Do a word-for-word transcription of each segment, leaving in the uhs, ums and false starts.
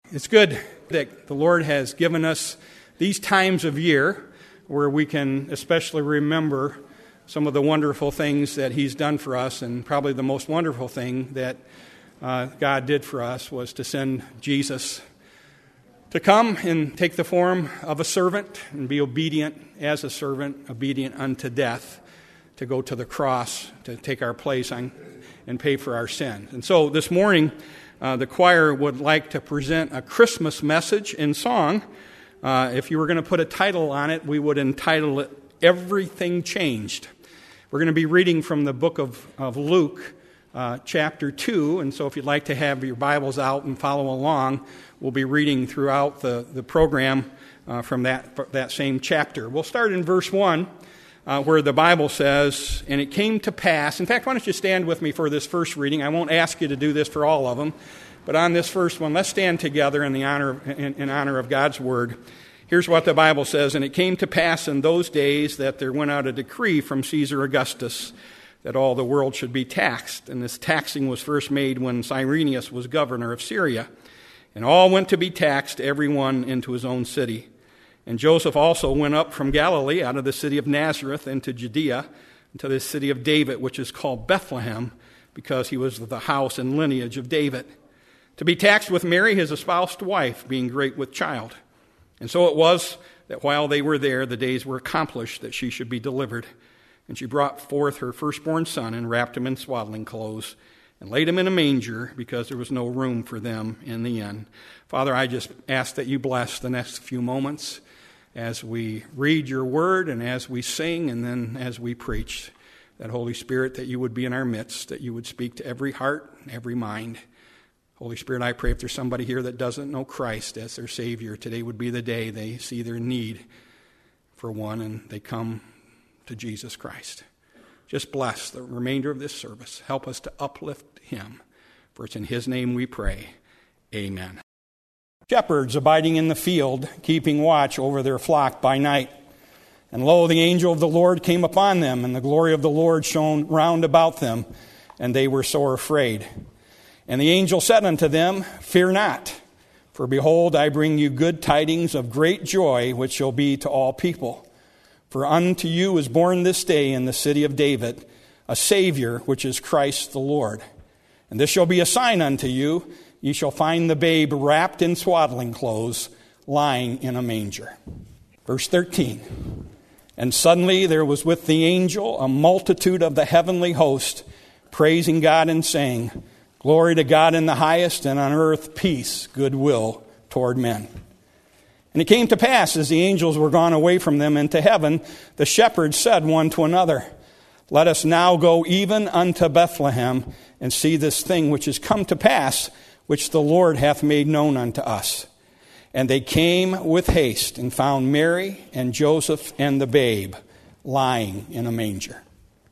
It's good that the Lord has given us these times of year where we can especially remember some of the wonderful things that He's done for us, and probably the most wonderful thing that uh, God did for us was to send Jesus to come and take the form of a servant and be obedient as a servant, obedient unto death, to go to the cross, to take our place on, and pay for our sin. And so this morning, uh, the choir would like to present a Christmas message in song. Uh, if you were going to put a title on it, we would entitle it, Everything Changed. We're going to be reading from the book of, of Luke, uh, chapter two, and so if you'd like to have your Bibles out and follow along, we'll be reading throughout the, the program uh, from that, that same chapter. We'll start in verse one, uh, where the Bible says, "And it came to pass." In fact, why don't you stand with me for this first reading? I won't ask you to do this for all of them, but on this first one, let's stand together in the honor in, in honor of God's word. Here's what the Bible says: "And it came to pass in those days that there went out a decree from Caesar Augustus that all the world should be taxed. And this taxing was first made when Cyrenius was governor of Syria. And all went to be taxed, every one into his own city. And Joseph also went up from Galilee, out of the city of Nazareth, into Judea, into the city of David, which is called Bethlehem, because he was of the house and lineage of David, to be taxed with Mary, his espoused wife, being great with child. And so it was that while they were there, the days were accomplished that she should be delivered. And she brought forth her firstborn son and wrapped him in swaddling clothes and laid him in a manger, because there was no room for them in the inn." Father, I just ask that you bless the next few moments as we read your word and as we sing and then as we preach. That Holy Spirit, that you would be in our midst, that you would speak to every heart and every mind. Holy Spirit, I pray if there's somebody here that doesn't know Christ as their Savior, today would be the day they see their need for one and they come to Jesus Christ. Just bless the remainder of this service. Help us to uplift him. For it's in his name we pray. Amen. Shepherds abiding in the field, keeping watch over their flock by night. And lo, the angel of the Lord came upon them, and the glory of the Lord shone round about them, and they were sore afraid. And the angel said unto them, "Fear not, for behold, I bring you good tidings of great joy, which shall be to all people. For unto you is born this day in the city of David a Savior, which is Christ the Lord. And this shall be a sign unto you: ye shall find the babe wrapped in swaddling clothes, lying in a manger." Verse thirteen, "And suddenly there was with the angel a multitude of the heavenly host, praising God and saying, Glory to God in the highest, and on earth peace, goodwill toward men. And it came to pass, as the angels were gone away from them into heaven, the shepherds said one to another, Let us now go even unto Bethlehem, and see this thing which is come to pass, which the Lord hath made known unto us. And they came with haste, and found Mary and Joseph and the babe lying in a manger."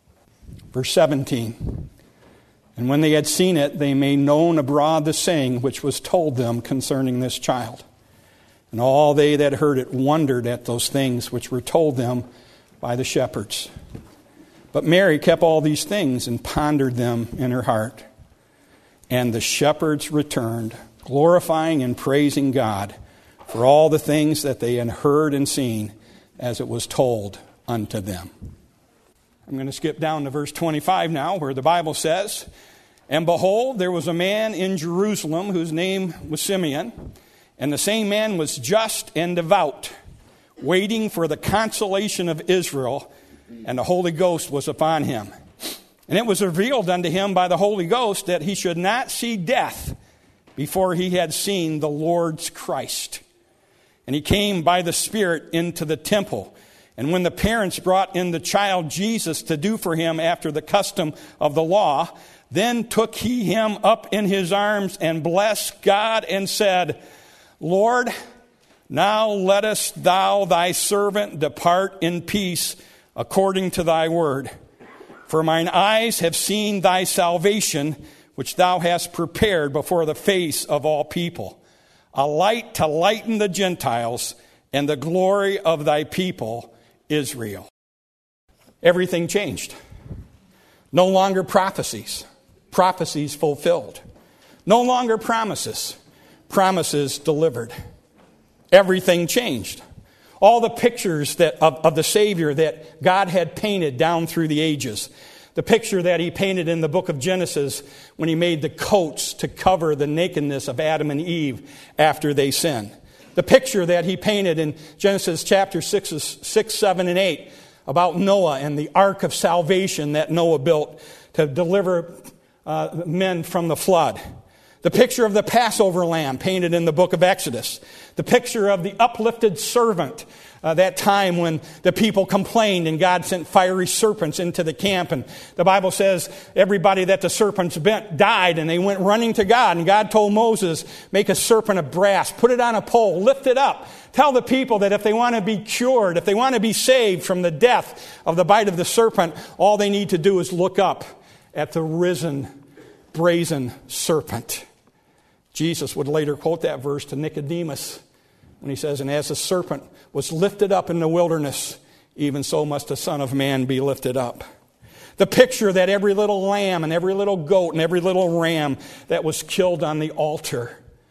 Verse seventeen, "And when they had seen it, they made known abroad the saying which was told them concerning this child. And all they that heard it wondered at those things which were told them by the shepherds. But Mary kept all these things and pondered them in her heart. And the shepherds returned, glorifying and praising God for all the things that they had heard and seen, as it was told unto them." I'm going to skip down to verse twenty-five now, where the Bible says, "And behold, there was a man in Jerusalem whose name was Simeon, and the same man was just and devout, waiting for the consolation of Israel, and the Holy Ghost was upon him. And it was revealed unto him by the Holy Ghost that he should not see death before he had seen the Lord's Christ. And he came by the Spirit into the temple. And when the parents brought in the child Jesus to do for him after the custom of the law, then took he him up in his arms and blessed God and said, Lord, now lettest thou thy servant depart in peace according to thy word. For mine eyes have seen thy salvation, which thou hast prepared before the face of all people, a light to lighten the Gentiles and the glory of thy people Israel." Everything changed. No longer prophecies. Prophecies fulfilled. No longer promises. promises delivered. Everything changed. All the pictures that of, of the Savior that God had painted down through the ages. The picture that he painted in the book of Genesis when he made the coats to cover the nakedness of Adam and Eve after they sinned. The picture that he painted in Genesis chapter six, six, seven, and eight about Noah and the ark of salvation that Noah built to deliver uh, men from the flood. The picture of the Passover lamb painted in the book of Exodus. The picture of the uplifted servant, uh, that time when the people complained and God sent fiery serpents into the camp. And the Bible says everybody that the serpents bit died, and they went running to God. And God told Moses, make a serpent of brass, put it on a pole, lift it up. Tell the people that if they want to be cured, if they want to be saved from the death of the bite of the serpent, all they need to do is look up at the risen, brazen serpent. Jesus would later quote that verse to Nicodemus when he says, and as the serpent was lifted up in the wilderness, even so must the Son of Man be lifted up. The picture that every little lamb and every little goat and every little ram that was killed on the altar,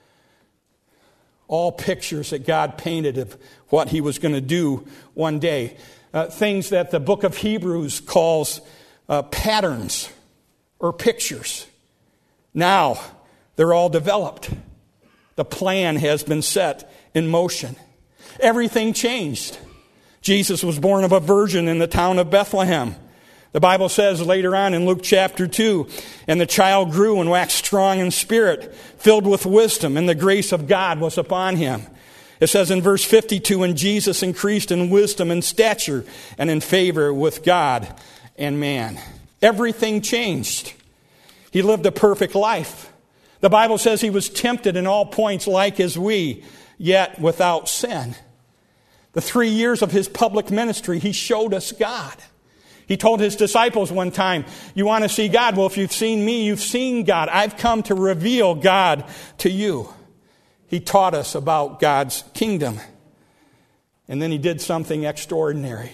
all pictures that God painted of what he was going to do one day. Uh, things that the book of Hebrews calls uh, patterns or pictures. Now, they're all developed. The plan has been set in motion. Everything changed. Jesus was born of a virgin in the town of Bethlehem. The Bible says later on in Luke chapter two, and the child grew and waxed strong in spirit, filled with wisdom, and the grace of God was upon him. It says in verse fifty-two, and Jesus increased in wisdom and stature and in favor with God and man. Everything changed. He lived a perfect life. The Bible says he was tempted in all points like as we, yet without sin. The three years of his public ministry, he showed us God. He told his disciples one time, you want to see God? Well, if you've seen me, you've seen God. I've come to reveal God to you. He taught us about God's kingdom. And then he did something extraordinary.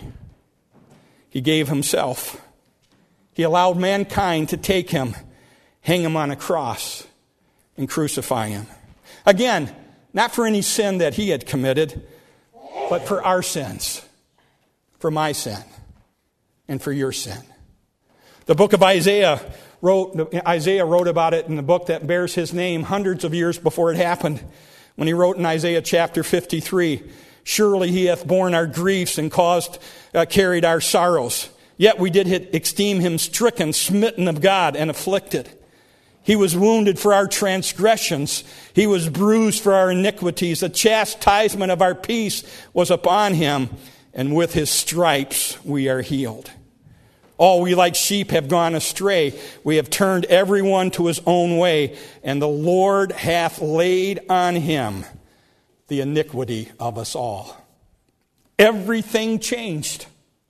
He gave himself. He allowed mankind to take him, hang him on a cross, and crucify him. Again, not for any sin that he had committed, but for our sins, for my sin, and for your sin. The book of Isaiah wrote, Isaiah wrote about it in the book that bears his name hundreds of years before it happened, when he wrote in Isaiah chapter fifty-three, surely he hath borne our griefs and caused, uh, carried our sorrows. Yet we did esteem him stricken, smitten of God, and afflicted. He was wounded for our transgressions. He was bruised for our iniquities. The chastisement of our peace was upon him, and with his stripes we are healed. All we like sheep have gone astray. We have turned everyone to his own way, and the Lord hath laid on him the iniquity of us all. Everything changed.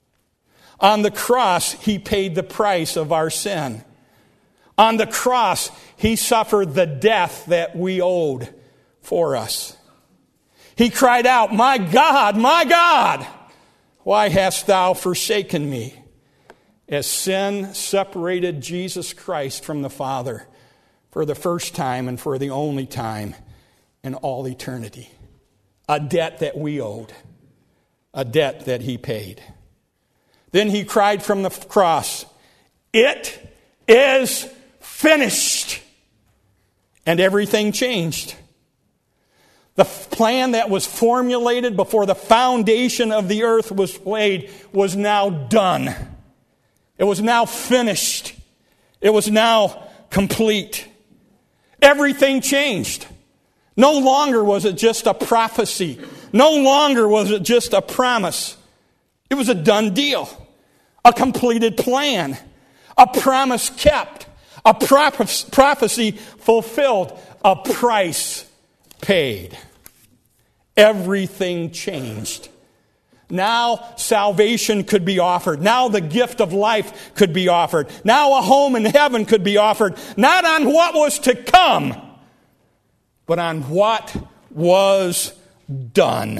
On the cross, he paid the price of our sin. On the cross, he suffered the death that we owed for us. He cried out, my God, my God, why hast thou forsaken me? As sin separated Jesus Christ from the Father for the first time and for the only time in all eternity. A debt that we owed. A debt that he paid. Then he cried from the cross, it is finished. And everything changed. The plan that was formulated before the foundation of the earth was laid was now done. It was now finished. It was now complete. Everything changed. No longer was it just a prophecy. No longer was it just a promise. It was a done deal. A completed plan. A promise kept. A prophecy fulfilled. A price paid. Everything changed. Now salvation could be offered. Now the gift of life could be offered. Now a home in heaven could be offered. Not on what was to come, but on what was done.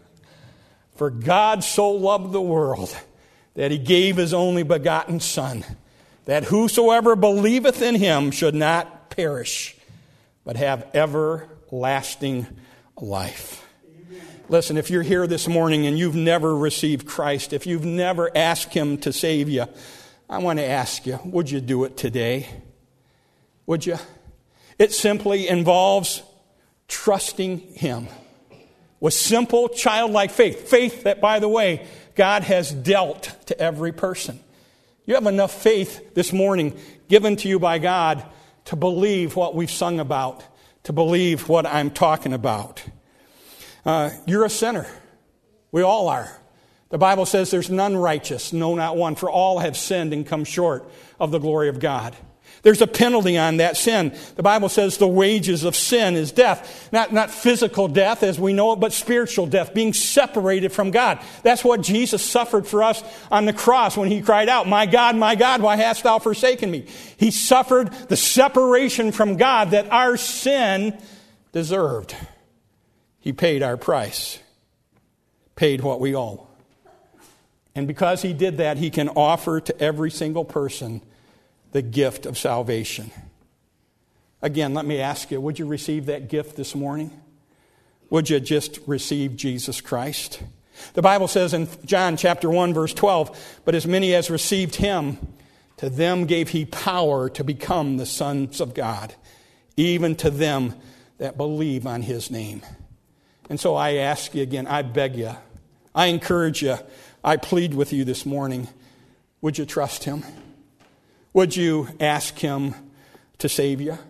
For God so loved the world that he gave his only begotten Son, that whosoever believeth in him should not perish, but have everlasting everlasting life. Listen, if you're here this morning and you've never received Christ, if you've never asked Him to save you, I want to ask you, would you do it today? Would you? It simply involves trusting Him with simple childlike faith. Faith that, by the way, God has dealt to every person. You have enough faith this morning given to you by God to believe what we've sung about, to believe what I'm talking about. Uh, you're a sinner. We all are. The Bible says there's none righteous, no, not one, for all have sinned and come short of the glory of God. There's a penalty on that sin. The Bible says the wages of sin is death. Not, not physical death as we know it, but spiritual death, being separated from God. That's what Jesus suffered for us on the cross when He cried out, "My God, my God, why hast thou forsaken me?" He suffered the separation from God that our sin deserved. He paid our price, paid what we owe. And because He did that, He can offer to every single person the gift of salvation. Again, let me ask you, would you receive that gift this morning? Would you just receive Jesus Christ? The Bible says in John chapter one, verse twelve, "But as many as received Him, to them gave He power to become the sons of God, even to them that believe on His name." And so I ask you again, I beg you, I encourage you, I plead with you this morning, would you trust Him? Would you ask Him to save you? The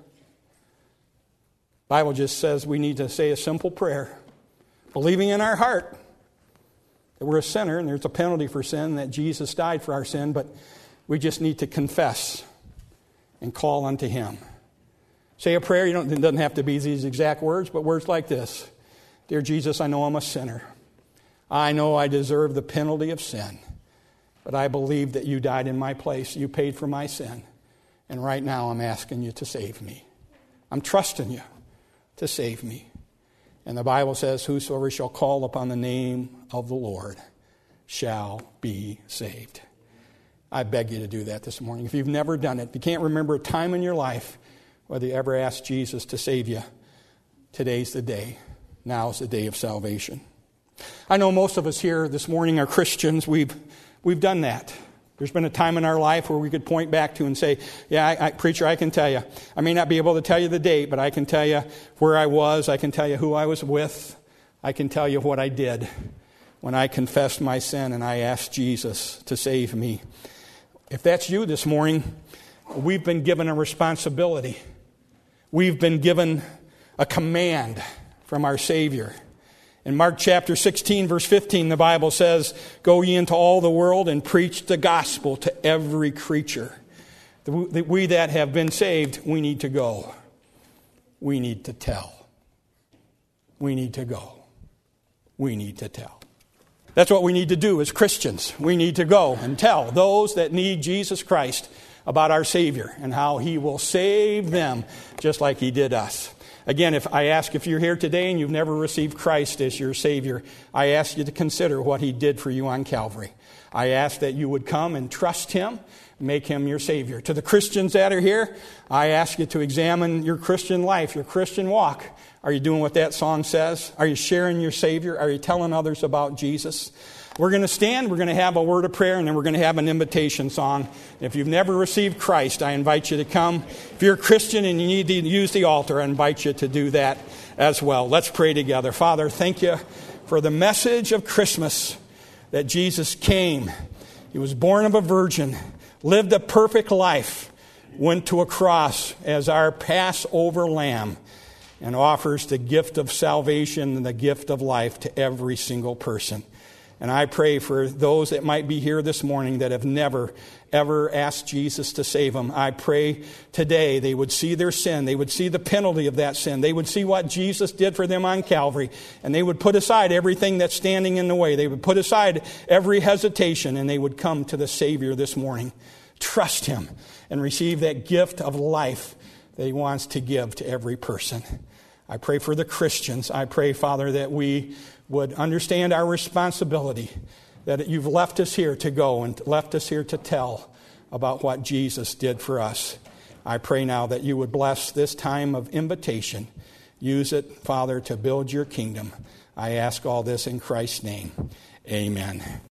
Bible just says we need to say a simple prayer, believing in our heart that we're a sinner and there's a penalty for sin, that Jesus died for our sin, but we just need to confess and call unto Him. Say a prayer. You don't, it doesn't have to be these exact words, but words like this. "Dear Jesus, I know I'm a sinner. I know I deserve the penalty of sin. But I believe that You died in my place. You paid for my sin. And right now I'm asking You to save me. I'm trusting You to save me." And the Bible says, "Whosoever shall call upon the name of the Lord shall be saved." I beg you to do that this morning. If you've never done it, if you can't remember a time in your life whether you ever asked Jesus to save you, today's the day. Now's the day of salvation. I know most of us here this morning are Christians. We've We've done that. There's been a time in our life where we could point back to and say, yeah, I, I, preacher, I can tell you. I may not be able to tell you the date, but I can tell you where I was. I can tell you who I was with. I can tell you what I did when I confessed my sin and I asked Jesus to save me. If that's you this morning, we've been given a responsibility. We've been given a command from our Savior. In Mark chapter sixteen, verse fifteen, the Bible says, "Go ye into all the world and preach the gospel to every creature." We that have been saved, we need to go. We need to tell. We need to go. We need to tell. That's what we need to do as Christians. We need to go and tell those that need Jesus Christ about our Savior and how He will save them just like He did us. Again, if I ask if you're here today and you've never received Christ as your Savior, I ask you to consider what He did for you on Calvary. I ask that you would come and trust Him, make Him your Savior. To the Christians that are here, I ask you to examine your Christian life, your Christian walk. Are you doing what that song says? Are you sharing your Savior? Are you telling others about Jesus? We're going to stand, we're going to have a word of prayer, and then we're going to have an invitation song. If you've never received Christ, I invite you to come. If you're a Christian and you need to use the altar, I invite you to do that as well. Let's pray together. Father, thank You for the message of Christmas, that Jesus came. He was born of a virgin, lived a perfect life, went to a cross as our Passover lamb, and offers the gift of salvation and the gift of life to every single person. And I pray for those that might be here this morning that have never, ever asked Jesus to save them. I pray today they would see their sin. They would see the penalty of that sin. They would see what Jesus did for them on Calvary. And they would put aside everything that's standing in the way. They would put aside every hesitation, and they would come to the Savior this morning. Trust Him and receive that gift of life that He wants to give to every person. I pray for the Christians. I pray, Father, that we would understand our responsibility, that You've left us here to go and left us here to tell about what Jesus did for us. I pray now that You would bless this time of invitation. Use it, Father, to build your kingdom. I ask all this in Christ's name. Amen.